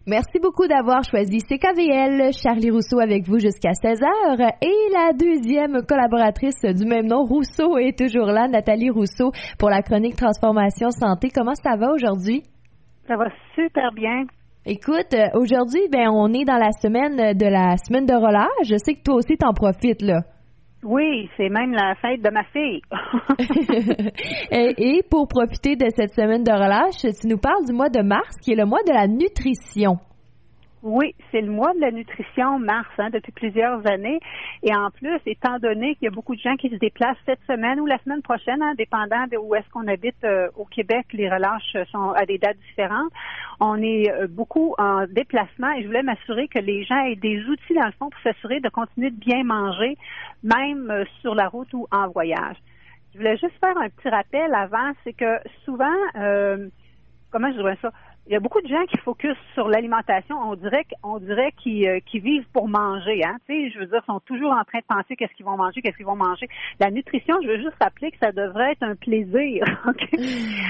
Merci beaucoup d'avoir choisi CKVL. Charlie Rousseau avec vous jusqu'à 16h. Et la deuxième collaboratrice du même nom, Rousseau, est toujours là, Nathalie Rousseau, pour la chronique Transformation Santé. Comment ça va aujourd'hui? Ça va super bien. Écoute, aujourd'hui, on est dans la semaine de relâche. Je sais que toi aussi, t'en profites, là. Oui, c'est même la fête de ma fille. Et pour profiter de cette semaine de relâche, tu nous parles du mois de mars, qui est le mois de la nutrition. Oui, c'est le mois de la nutrition, mars, depuis plusieurs années. Et en plus, étant donné qu'il y a beaucoup de gens qui se déplacent cette semaine ou la semaine prochaine, dépendant de où est-ce qu'on habite au Québec, les relâches sont à des dates différentes. On est beaucoup en déplacement et je voulais m'assurer que les gens aient des outils, dans le fond, pour s'assurer de continuer de bien manger, même sur la route ou en voyage. Je voulais juste faire un petit rappel avant, c'est que souvent, comment je dirais ça? Il y a beaucoup de gens qui focusent sur l'alimentation. On dirait qu'ils vivent pour manger, hein. Tu sais, je veux dire, ils sont toujours en train de penser qu'est-ce qu'ils vont manger. La nutrition, je veux juste rappeler que ça devrait être un plaisir, okay?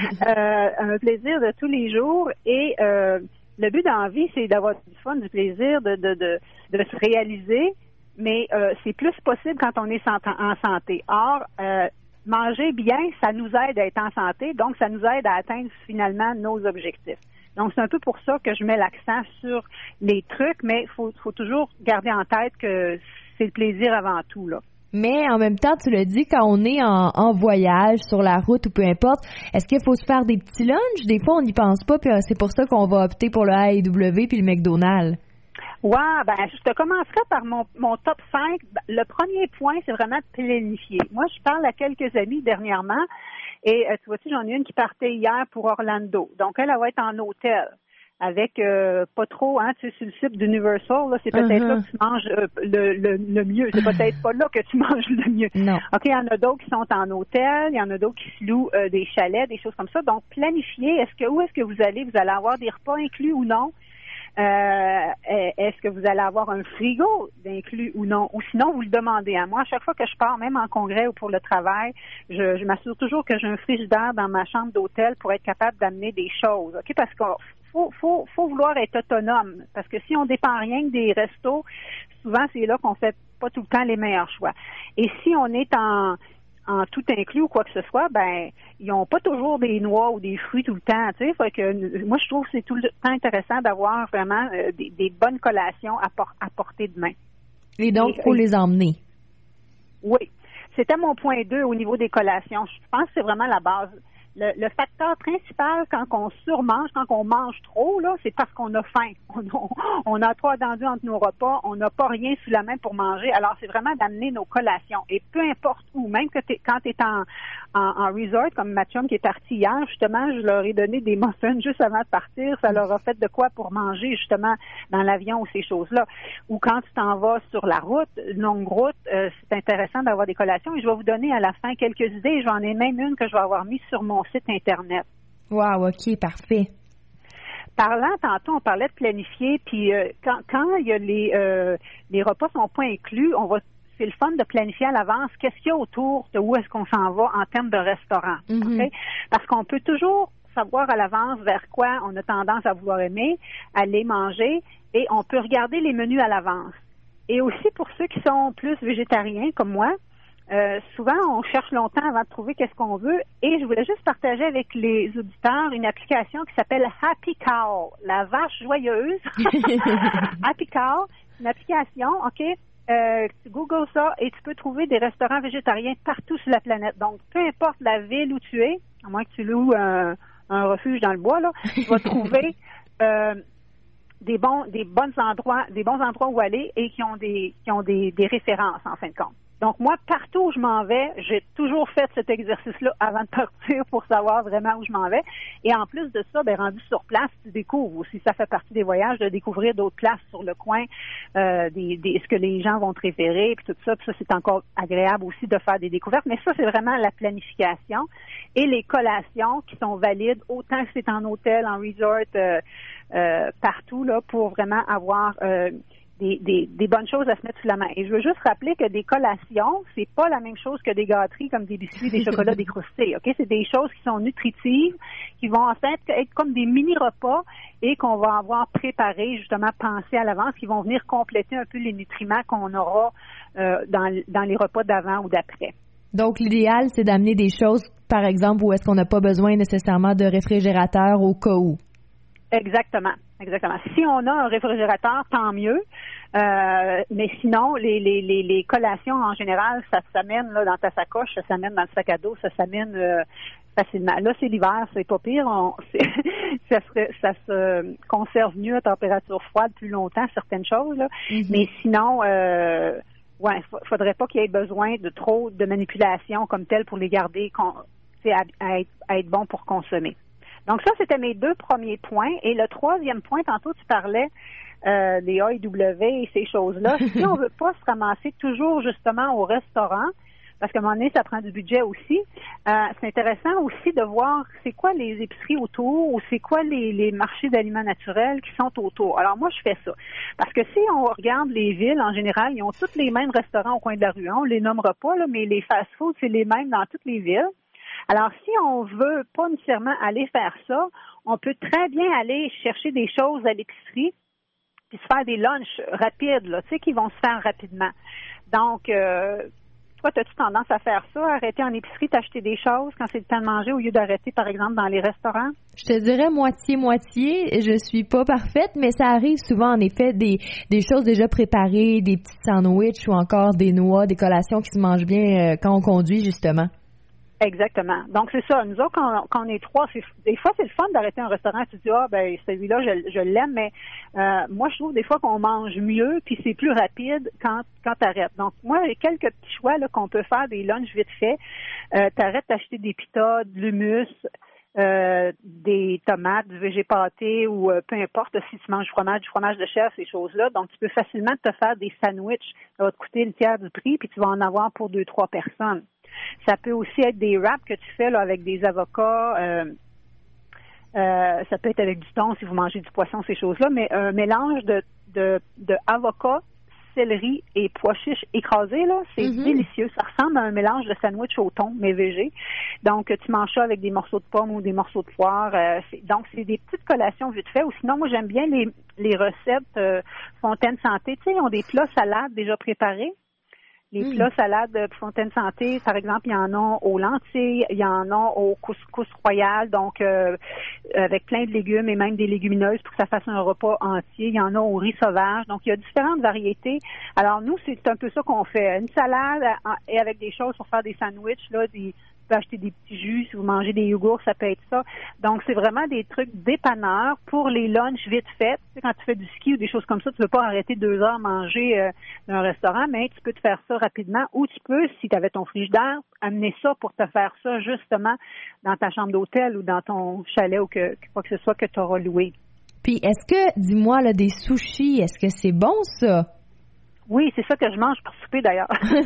Un plaisir de tous les jours. Et le but dans la vie, c'est d'avoir du fun, du plaisir, de se réaliser. Mais c'est plus possible quand on est en santé. Or, manger bien, ça nous aide à être en santé, donc ça nous aide à atteindre finalement nos objectifs. Donc, c'est un peu pour ça que je mets l'accent sur les trucs, mais il faut toujours garder en tête que c'est le plaisir avant tout, là. Mais en même temps, tu le dis, quand on est en voyage, sur la route ou peu importe, est-ce qu'il faut se faire des petits lunchs? Des fois, on n'y pense pas, puis c'est pour ça qu'on va opter pour le A&W puis le McDonald's. Ouais, je te commencerai par mon top 5. Le premier point, c'est vraiment de planifier. Moi, je parle à quelques amis dernièrement et tu vois-tu, j'en ai une qui partait hier pour Orlando. Donc, elle va être en hôtel avec pas trop, tu sais, sur le site d'Universal, là, c'est peut-être là que tu manges le mieux. C'est peut-être pas là que tu manges le mieux. Non. OK, il y en a d'autres qui sont en hôtel, il y en a d'autres qui se louent des chalets, des choses comme ça. Donc, planifier, où est-ce que vous allez? Vous allez avoir des repas inclus ou non? Est-ce que vous allez avoir un frigo d'inclus ou non? Ou sinon, vous le demandez à moi. À chaque fois que je pars, même en congrès ou pour le travail, je m'assure toujours que j'ai un frigidaire dans ma chambre d'hôtel pour être capable d'amener des choses. OK? Parce qu'il faut vouloir être autonome. Parce que si on dépend rien que des restos, souvent, c'est là qu'on fait pas tout le temps les meilleurs choix. Et si on est en tout inclus ou quoi que ce soit, ils n'ont pas toujours des noix ou des fruits tout le temps, tu sais. Fait que moi, je trouve que c'est tout le temps intéressant d'avoir vraiment des bonnes collations à portée de main. Et donc, il faut les emmener. Oui. C'était mon point 2 au niveau des collations. Je pense que c'est vraiment la base. Le facteur principal quand on surmange, quand on mange trop, là, c'est parce qu'on a faim. On a trop attendu entre nos repas, on n'a pas rien sous la main pour manger. Alors, c'est vraiment d'amener nos collations. Et peu importe où, même que quand tu es en resort, comme ma chum qui est partie hier, justement, je leur ai donné des muffins juste avant de partir. Ça leur a fait de quoi pour manger, justement, dans l'avion ou ces choses-là. Ou quand tu t'en vas sur la route, longue route, c'est intéressant d'avoir des collations. Et je vais vous donner à la fin quelques idées. J'en ai même une que je vais avoir mise sur mon site Internet. Wow, OK, parfait. Parlant tantôt, on parlait de planifier, puis quand il y a les repas sont pas inclus, c'est le fun de planifier à l'avance qu'est-ce qu'il y a autour de où est-ce qu'on s'en va en termes de restaurant. Mm-hmm. Okay? Parce qu'on peut toujours savoir à l'avance vers quoi on a tendance à vouloir aller manger, et on peut regarder les menus à l'avance. Et aussi pour ceux qui sont plus végétariens comme moi, souvent, on cherche longtemps avant de trouver qu'est-ce qu'on veut. Et je voulais juste partager avec les auditeurs une application qui s'appelle Happy Cow, la vache joyeuse. Happy Cow, une application, OK? Tu googles ça et tu peux trouver des restaurants végétariens partout sur la planète. Donc, peu importe la ville où tu es, à moins que tu loues un refuge dans le bois, là, tu vas trouver des bons endroits où aller et qui ont des références, en fin de compte. Donc, moi, partout où je m'en vais, j'ai toujours fait cet exercice-là avant de partir pour savoir vraiment où je m'en vais. Et en plus de ça, rendu sur place, tu découvres aussi. Ça fait partie des voyages, de découvrir d'autres places sur le coin, ce que les gens vont préférer, puis tout ça. Puis ça, c'est encore agréable aussi de faire des découvertes. Mais ça, c'est vraiment la planification. Et les collations qui sont valides, autant que c'est en hôtel, en resort, partout, là, pour vraiment avoir des bonnes choses à se mettre sous la main. Et je veux juste rappeler que des collations, c'est pas la même chose que des gâteries comme des biscuits, des chocolats, des croustilles. Ok, c'est des choses qui sont nutritives, qui vont en fait être comme des mini repas et qu'on va avoir préparés, justement pensés à l'avance, qui vont venir compléter un peu les nutriments qu'on aura dans les repas d'avant ou d'après. Donc l'idéal, c'est d'amener des choses, par exemple, où est-ce qu'on n'a pas besoin nécessairement de réfrigérateur au cas où. Exactement. Si on a un réfrigérateur, tant mieux. Mais sinon, les collations en général, ça s'amène là dans ta sacoche, ça s'amène dans le sac à dos, ça s'amène facilement. Là, c'est l'hiver, c'est pas pire. Ça se conserve mieux à température froide plus longtemps, certaines choses. Là. Mm-hmm. Mais sinon, faudrait pas qu'il y ait besoin de trop de manipulation comme telle pour les garder à être bon pour consommer. Donc ça, c'était mes 2 premiers points. Et le 3e point, tantôt tu parlais des AEW et ces choses-là. Si on veut pas se ramasser toujours justement au restaurant, parce qu'à un moment donné, ça prend du budget aussi, c'est intéressant aussi de voir c'est quoi les épiceries autour ou c'est quoi les marchés d'aliments naturels qui sont autour. Alors moi, je fais ça. Parce que si on regarde les villes, en général, ils ont tous les mêmes restaurants au coin de la rue. On les nommera pas, là, mais les fast-foods, c'est les mêmes dans toutes les villes. Alors, si on veut pas nécessairement aller faire ça, on peut très bien aller chercher des choses à l'épicerie puis se faire des lunchs rapides, là, tu sais, qui vont se faire rapidement. Donc, toi, as-tu tendance à faire ça, arrêter en épicerie, t'acheter des choses quand c'est le temps de manger au lieu d'arrêter, par exemple, dans les restaurants? Je te dirais moitié-moitié. Je suis pas parfaite, mais ça arrive souvent, en effet, des choses déjà préparées, des petits sandwichs ou encore des noix, des collations qui se mangent bien quand on conduit, justement. Exactement. Donc, c'est ça. Nous autres, quand on est 3, des fois, c'est le fun d'arrêter un restaurant. Tu te dis, celui-là, je l'aime, mais moi, je trouve des fois qu'on mange mieux, puis c'est plus rapide quand t'arrêtes. Donc, moi, j'ai quelques petits choix là qu'on peut faire, des lunchs vite fait. T'arrêtes d'acheter des pitas, de l'hummus, des tomates, du végé pâté ou peu importe si tu manges du fromage de chèvre, ces choses-là. Donc, tu peux facilement te faire des sandwichs. Ça va te coûter le tiers du prix, puis tu vas en avoir pour 2-3 personnes. Ça peut aussi être des wraps que tu fais là, avec des avocats. Ça peut être avec du thon si vous mangez du poisson, ces choses-là. Mais un mélange de avocats, céleri et pois chiches écrasés, là, c'est délicieux. Ça ressemble à un mélange de sandwich au thon, mais végé. Donc, tu manges ça avec des morceaux de pommes ou des morceaux de poire. Donc, c'est des petites collations vite fait. Ou sinon, moi, j'aime bien les recettes Fontaine Santé. Tu sais, ils ont des plats salades déjà préparés. Les plats salades Fontaine Santé, par exemple, il y en a aux lentilles, il y en a au couscous royal, donc avec plein de légumes et même des légumineuses pour que ça fasse un repas entier. Il y en a au riz sauvage. Donc, il y a différentes variétés. Alors, nous, c'est un peu ça qu'on fait. Une salade et avec des choses pour faire des sandwichs, là, tu peux acheter des petits jus, si vous mangez des yogourts, ça peut être ça. Donc, c'est vraiment des trucs dépanneurs pour les lunchs vite faits. Tu sais, quand tu fais du ski ou des choses comme ça, tu ne veux pas arrêter 2 heures manger dans un restaurant, mais tu peux te faire ça rapidement. Ou tu peux, si tu avais ton frigidaire, amener ça pour te faire ça justement dans ta chambre d'hôtel ou dans ton chalet ou quoi que ce soit que tu auras loué. Puis, est-ce que, dis-moi, là, des sushis, est-ce que c'est bon, ça? Oui, c'est ça que je mange pour souper, d'ailleurs.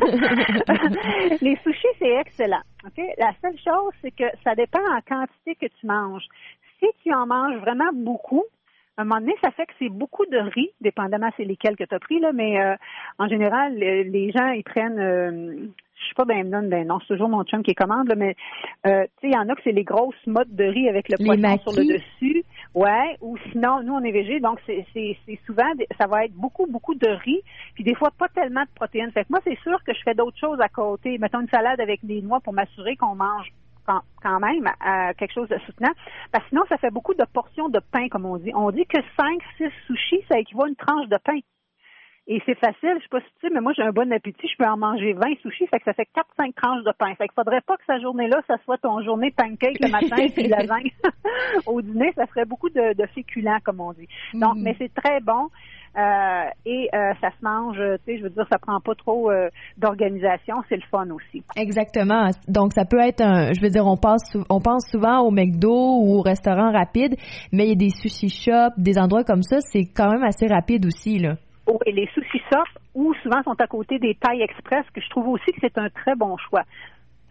Les sushis, c'est excellent. Okay? La seule chose, c'est que ça dépend en quantité que tu manges. Si tu en manges vraiment beaucoup, à un moment donné, ça fait que c'est beaucoup de riz, dépendamment c'est lesquels que tu as pris, là, mais en général, les gens, ils prennent... je sais pas non, c'est toujours mon chum qui commande, là, mais tu sais, il y en a que c'est les grosses mottes de riz avec le poisson sur le dessus. Ouais, ou sinon, nous, on est végé, donc c'est souvent, ça va être beaucoup de riz, puis des fois, pas tellement de protéines. Fait que moi, c'est sûr que je fais d'autres choses à côté. Mettons une salade avec des noix pour m'assurer qu'on mange quand même quelque chose de soutenant. Parce que sinon, ça fait beaucoup de portions de pain, comme on dit. On dit que 5-6 sushis, ça équivaut à une tranche de pain. Et c'est facile, je sais pas si tu sais, mais moi, j'ai un bon appétit, je peux en manger 20 sushis, fait que ça fait 4-5 tranches de pain. Fait qu'il faudrait pas que cette journée-là, ça soit ton journée pancake le matin puis lasagne au dîner, ça ferait beaucoup de féculents, comme on dit. Donc, mais c'est très bon. Et ça se mange, tu sais, je veux dire, ça prend pas trop d'organisation, c'est le fun aussi. Exactement. Donc, ça peut être je veux dire, on pense souvent au McDo ou au restaurant rapide, mais il y a des sushi shops, des endroits comme ça, c'est quand même assez rapide aussi, là. Oui, les sushi soft, ou souvent sont à côté des Thai Express, que je trouve aussi que c'est un très bon choix.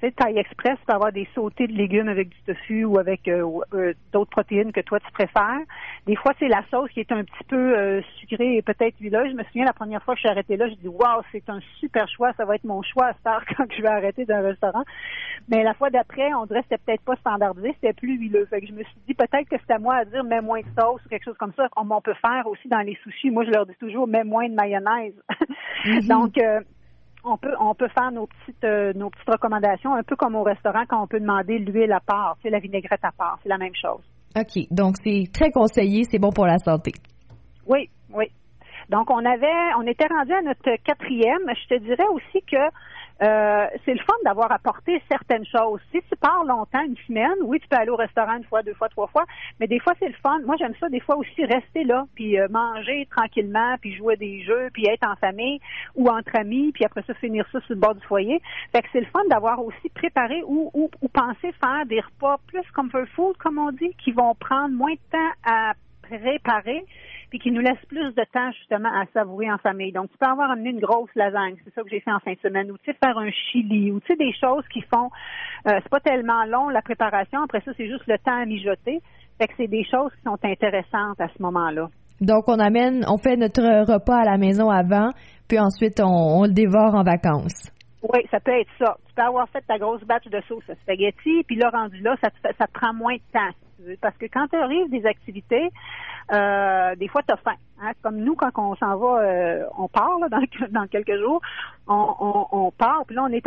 Tu sais, Taille Express, tu peux avoir des sautés de légumes avec du tofu ou avec d'autres protéines que toi, tu préfères. Des fois, c'est la sauce qui est un petit peu sucrée et peut-être huileuse. Je me souviens, la première fois que je suis arrêtée là, je dis, wow, c'est un super choix. Ça va être mon choix à cette heure quand je vais arrêter d'un restaurant. Mais la fois d'après, on dirait que c'était peut-être pas standardisé, c'était plus huileux. Fait que je me suis dit, peut-être que c'est à moi à dire, mets moins de sauce ou quelque chose comme ça. On peut faire aussi dans les sushis. Moi, je leur dis toujours, mets moins de mayonnaise. Donc, on peut faire nos petites recommandations, un peu comme au restaurant quand on peut demander l'huile à part, la vinaigrette à part, c'est la même chose. OK, donc c'est très conseillé, c'est bon pour la santé. Oui. Donc on était rendu à notre 4e. Je te dirais aussi que c'est le fun d'avoir apporté certaines choses. Si tu pars longtemps, une semaine, oui, tu peux aller au restaurant 1 fois, 2 fois, 3 fois, mais des fois, c'est le fun. Moi, j'aime ça, des fois aussi, rester là, puis manger tranquillement, puis jouer à des jeux, puis être en famille ou entre amis, puis après ça, finir ça sur le bord du foyer. Fait que c'est le fun d'avoir aussi préparé ou pensé faire des repas plus comfort food, comme on dit, qui vont prendre moins de temps à préparer, puis qui nous laisse plus de temps, justement, à savourer en famille. Donc, tu peux avoir amené une grosse lasagne, c'est ça que j'ai fait en fin de semaine, ou tu sais, faire un chili, ou tu sais, des choses qui font, c'est pas tellement long, la préparation, après ça, c'est juste le temps à mijoter. Fait que c'est des choses qui sont intéressantes à ce moment-là. Donc, on fait notre repas à la maison avant, puis ensuite, on le dévore en vacances. Oui, ça peut être ça. Tu peux avoir fait ta grosse batch de sauce à spaghetti, puis là, rendu là, ça te prend moins de temps, si tu veux. Parce que quand tu arrives des activités, des fois, tu as faim. Hein? Comme nous, quand on s'en va, on part là, dans quelques jours, on part, puis là, on est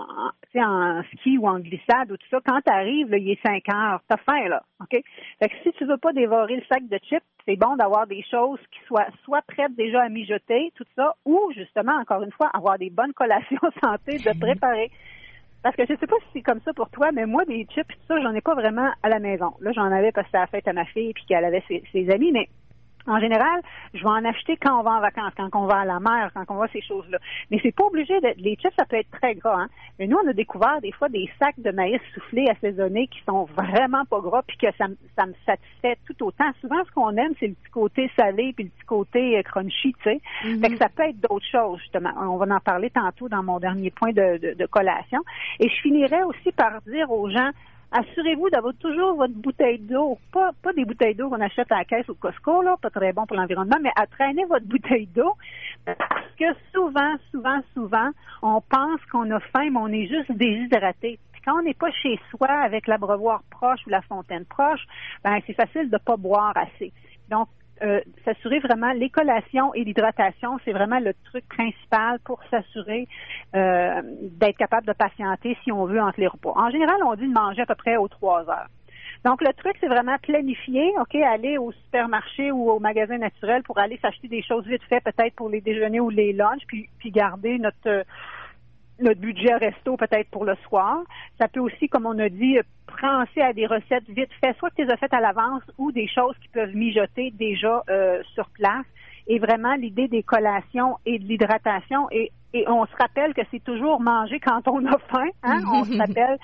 en ski ou en glissade ou tout ça. Quand tu arrives, il est 5 heures, tu as faim, là. OK? Fait que si tu veux pas dévorer le sac de chips, c'est bon d'avoir des choses qui soient soit prêtes déjà à mijoter, tout ça, ou justement, encore une fois, avoir des bonnes collations santé de préparer. Parce que je sais pas si c'est comme ça pour toi, mais moi, des chips, tout ça, j'en ai pas vraiment à la maison. Là, j'en avais parce que c'était la fête à ma fille puis qu'elle avait ses amis, mais en général, je vais en acheter quand on va en vacances, quand on va à la mer, quand on va ces choses-là. Mais c'est pas obligé d'être... Les chips, ça peut être très gras, hein. Mais nous, on a découvert des fois des sacs de maïs soufflé assaisonnés qui sont vraiment pas gras puis que ça me satisfait tout autant. Souvent, ce qu'on aime, c'est le petit côté salé puis le petit côté crunchy, tu sais. Mm-hmm. Fait que ça peut être d'autres choses, justement. On va en parler tantôt dans mon dernier point de collation. Et je finirais aussi par dire aux gens, assurez-vous d'avoir toujours votre bouteille d'eau, pas des bouteilles d'eau qu'on achète à la caisse au Costco, là, pas très bon pour l'environnement, mais à traîner votre bouteille d'eau, parce que souvent, on pense qu'on a faim, mais on est juste déshydraté. Puis quand on n'est pas chez soi avec l'abreuvoir proche ou la fontaine proche, ben c'est facile de pas boire assez. Donc, s'assurer vraiment les collations et l'hydratation, c'est vraiment le truc principal pour s'assurer d'être capable de patienter si on veut entre les repas. En général, on dit de manger à peu près aux 3 heures. Donc, le truc, c'est vraiment planifier, OK, aller au supermarché ou au magasin naturel pour aller s'acheter des choses vite fait, peut-être pour les déjeuners ou les lunchs, puis garder notre budget resto peut-être pour le soir. Ça peut aussi, comme on a dit, penser à des recettes vite faites, soit que tu les as faites à l'avance ou des choses qui peuvent mijoter déjà sur place. Et vraiment, l'idée des collations et de l'hydratation. Et on se rappelle que c'est toujours manger quand on a faim. Hein? On se rappelle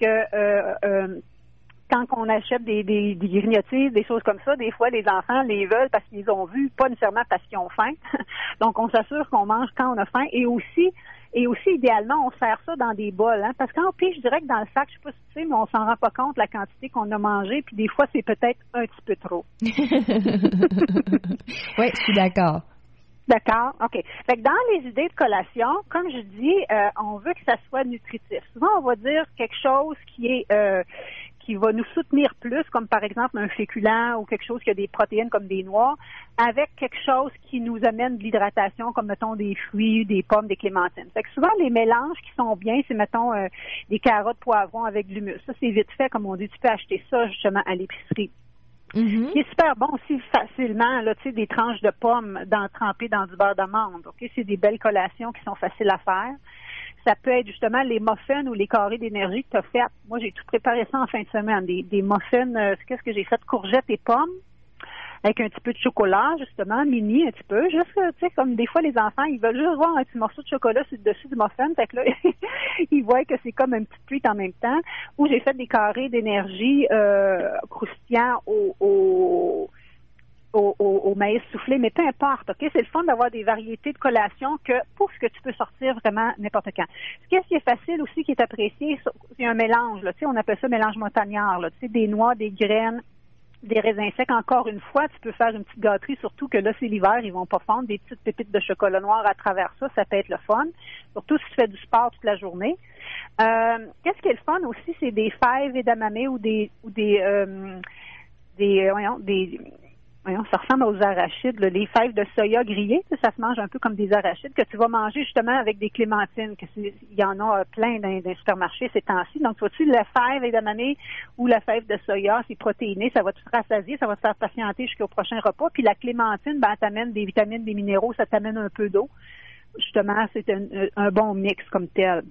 que quand on achète des grignotises, des choses comme ça, des fois, les enfants les veulent parce qu'ils ont vu, pas nécessairement parce qu'ils ont faim. Donc, on s'assure qu'on mange quand on a faim. Et aussi, idéalement, on sert ça dans des bols, hein, parce qu'en pire, je dirais que dans le sac, je sais pas si tu sais, mais on s'en rend pas compte la quantité qu'on a mangé, puis des fois, c'est peut-être un petit peu trop. Oui, je suis d'accord. D'accord, OK. Fait que dans les idées de collation, comme je dis, on veut que ça soit nutritif. Souvent, on va dire quelque chose qui va nous soutenir plus, comme par exemple un féculent ou quelque chose qui a des protéines comme des noix, avec quelque chose qui nous amène de l'hydratation, comme mettons des fruits, des pommes, des clémentines. Fait que souvent, les mélanges qui sont bien, c'est mettons des carottes, poivrons avec de l'humus. Ça, c'est vite fait, comme on dit, tu peux acheter ça justement à l'épicerie. Mm-hmm. Qui est super bon aussi facilement, là, tu sais, des tranches de pommes trempées dans du beurre d'amande. OK? C'est des belles collations qui sont faciles à faire. Ça peut être justement les muffins ou les carrés d'énergie que tu as fait. Moi, j'ai tout préparé ça en fin de semaine. Des muffins, qu'est-ce que j'ai fait? Courgettes et pommes, avec un petit peu de chocolat, justement, mini un petit peu. Juste, tu sais, comme des fois, les enfants, ils veulent juste voir un petit morceau de chocolat sur le dessus du muffin. Fait que là, ils voient que c'est comme un petit treat en même temps. Ou j'ai fait des carrés d'énergie croustillants au maïs soufflé, mais peu importe, OK? C'est le fun d'avoir des variétés de collations que tu peux sortir vraiment n'importe quand. Ce qui est facile aussi, qui est apprécié, c'est un mélange, là. Tu sais, on appelle ça mélange montagnard, là. Tu sais, des noix, des graines, des raisins secs. Encore une fois, tu peux faire une petite gâterie, surtout que là, c'est l'hiver, ils vont pas fondre, des petites pépites de chocolat noir à travers ça peut être le fun. Surtout si tu fais du sport toute la journée. Qu'est-ce qui est le fun aussi, c'est des fèves edamame ça ressemble aux arachides, là, les fèves de soya grillées, ça se mange un peu comme des arachides que tu vas manger justement avec des clémentines, il y en a plein dans les supermarchés ces temps-ci. Donc, vois-tu, la fève edamame ou la fève de soya, c'est protéiné, ça va te rassasier, ça va te faire patienter jusqu'au prochain repas. Puis la clémentine, t'amène des vitamines, des minéraux, ça t'amène un peu d'eau. Justement, c'est un bon mix comme tel.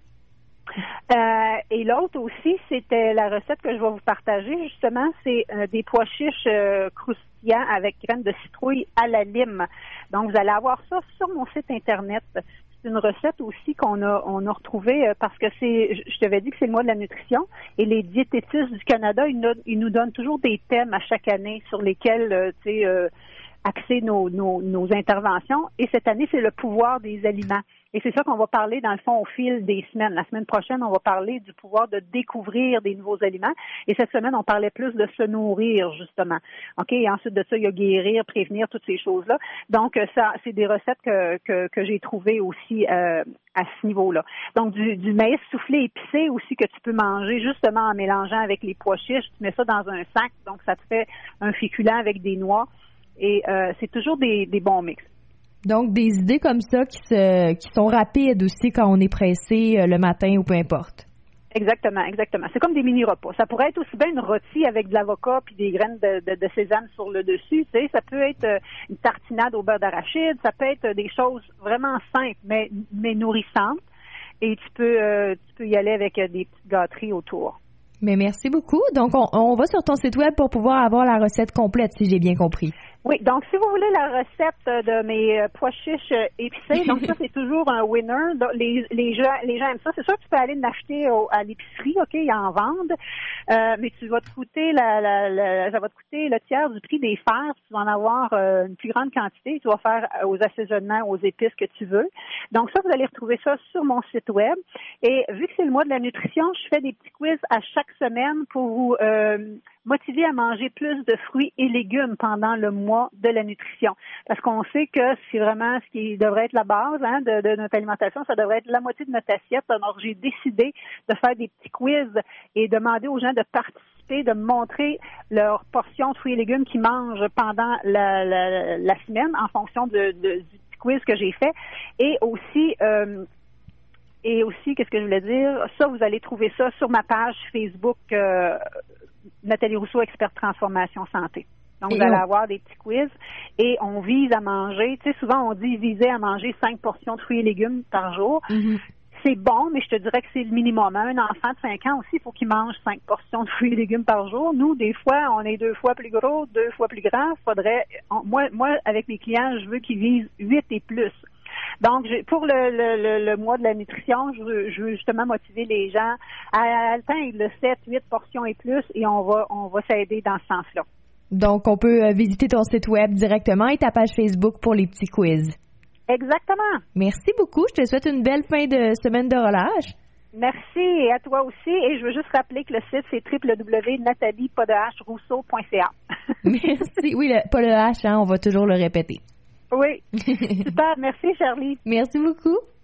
Et l'autre aussi, c'était la recette que je vais vous partager, justement, c'est des pois chiches croustillants avec graines de citrouille à la lime. Donc, vous allez avoir ça sur mon site Internet. C'est une recette aussi on a retrouvée parce que je t'avais dit que c'est le mois de la nutrition et les diététistes du Canada, ils nous donnent toujours des thèmes à chaque année sur lesquels, axer nos interventions. Et cette année, c'est le pouvoir des aliments. Et c'est ça qu'on va parler, dans le fond, au fil des semaines. La semaine prochaine, on va parler du pouvoir de découvrir des nouveaux aliments. Et cette semaine, on parlait plus de se nourrir, justement. OK? Et ensuite de ça, il y a guérir, prévenir, toutes ces choses-là. Donc, ça, c'est des recettes que j'ai trouvées aussi à ce niveau-là. Donc, du maïs soufflé épicé aussi que tu peux manger, justement, en mélangeant avec les pois chiches. Tu mets ça dans un sac, donc ça te fait un féculent avec des noix. Et c'est toujours des bons mix. Donc, des idées comme ça qui sont rapides aussi quand on est pressé le matin ou peu importe. Exactement. C'est comme des mini-repas. Ça pourrait être aussi bien une rôtie avec de l'avocat puis des graines de sésame sur le dessus. Tu sais, ça peut être une tartinade au beurre d'arachide. Ça peut être des choses vraiment simples, mais nourrissantes. Et tu peux y aller avec des petites gâteries autour. Mais merci beaucoup. Donc, on va sur ton site web pour pouvoir avoir la recette complète, si j'ai bien compris. Oui, donc si vous voulez la recette de mes pois chiches épicés, donc ça c'est toujours un winner. Les gens aiment ça. C'est sûr que tu peux aller l'acheter à l'épicerie, OK, ils en vendent, mais ça va te coûter le tiers du prix des fers. Tu vas en avoir une plus grande quantité. Tu vas faire aux assaisonnements, aux épices que tu veux. Donc ça, vous allez retrouver ça sur mon site web. Et vu que c'est le mois de la nutrition, je fais des petits quiz à chaque semaine pour vous motiver à manger plus de fruits et légumes pendant le mois de la nutrition. Parce qu'on sait que c'est vraiment ce qui devrait être la base de notre alimentation, ça devrait être la moitié de notre assiette. Alors, j'ai décidé de faire des petits quiz et demander aux gens de participer, de me montrer leur portion de fruits et légumes qu'ils mangent pendant la semaine en fonction du petit quiz que j'ai fait. Et aussi, qu'est-ce que je voulais dire? Ça, vous allez trouver ça sur ma page Facebook Nathalie Rousseau, experte transformation santé. Donc, vous allez avoir des petits quiz et on vise à manger. Tu sais, souvent, on dit viser à manger 5 portions de fruits et légumes par jour. Mm-hmm. C'est bon, mais je te dirais que c'est le minimum. Un enfant de 5 ans aussi, il faut qu'il mange 5 portions de fruits et légumes par jour. Nous, des fois, on est 2 fois plus gros, 2 fois plus grand. Moi, avec mes clients, je veux qu'ils visent 8 et plus. Donc, pour le mois de la nutrition, je veux justement motiver les gens à atteindre le 7, 8 portions et plus, et on va s'aider dans ce sens-là. Donc, on peut visiter ton site web directement et ta page Facebook pour les petits quiz. Exactement. Merci beaucoup. Je te souhaite une belle fin de semaine de relâche. Merci, et à toi aussi. Et je veux juste rappeler que le site, c'est www.nathalie-rousseau.ca. Merci. Oui, pas le H, on va toujours le répéter. Oui. Super. Merci, Charlie. Merci beaucoup.